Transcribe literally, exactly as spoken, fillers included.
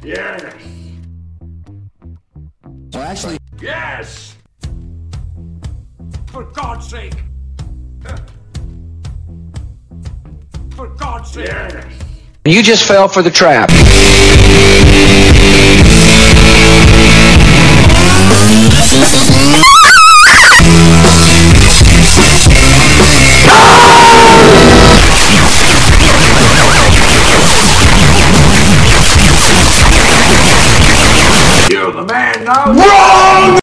Yes. Well, actually... Yes! For God's sake! For God's sake! Yes! You just fell for the trap.